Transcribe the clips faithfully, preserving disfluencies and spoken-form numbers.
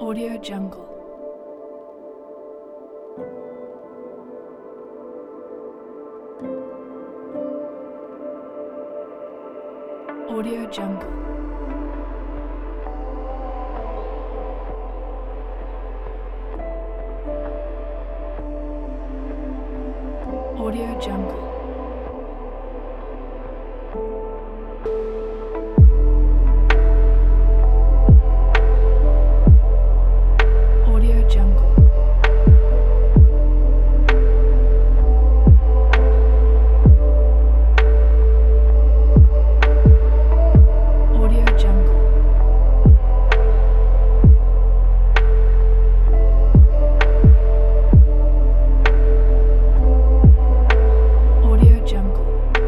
Audio Jungle. Audio Jungle. Audio Jungle. Audio Jungle. Audio Jungle. Audio Jungle.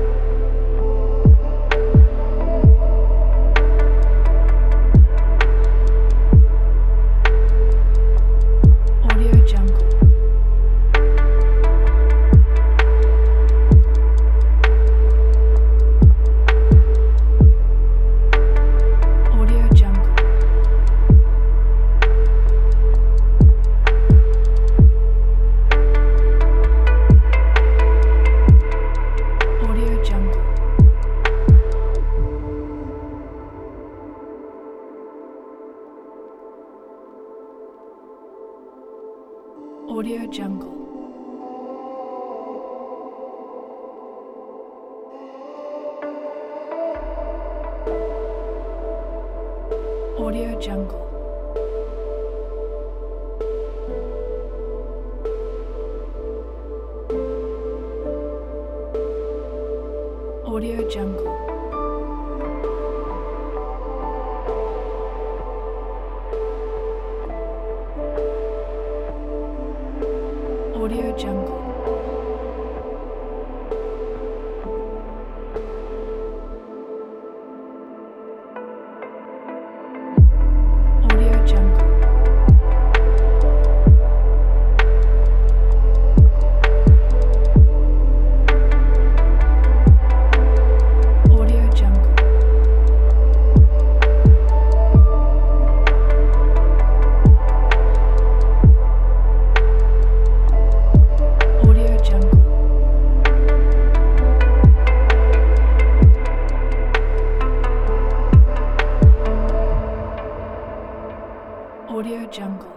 Audio Jungle. Audio Jungle. Audio Jungle. Audio Jungle. Audio Jungle. Audio Jungle. Audio Jungle. Audio Jungle. Audio Jungle. Audio Jungle. Audio Jungle.